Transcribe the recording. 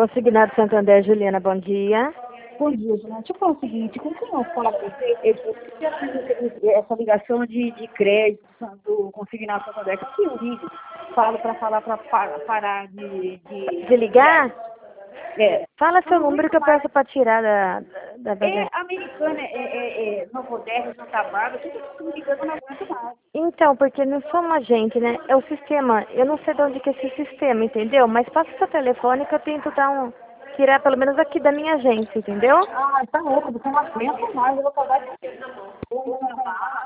Consignado Santander, Juliana, bom dia. Bom dia, Juliana. Deixa eu falar o seguinte, com quem eu falo com você? Essa ligação de crédito do Consignado Santander, que eu ligo, falo para falar para parar De ligar? É. Fala seu número que eu peço para tirar da É Americana, Novo Odessa, Santa Bárbara, tudo me ligando, eu não aguento mais. Então, porque não somos a gente, né? É o sistema. Eu não sei de onde que é esse sistema, entendeu? Mas passa seu telefone que eu tento tirar pelo menos aqui da minha agência, entendeu? Ah, tá louco, você não aguenta mais, eu vou acabar de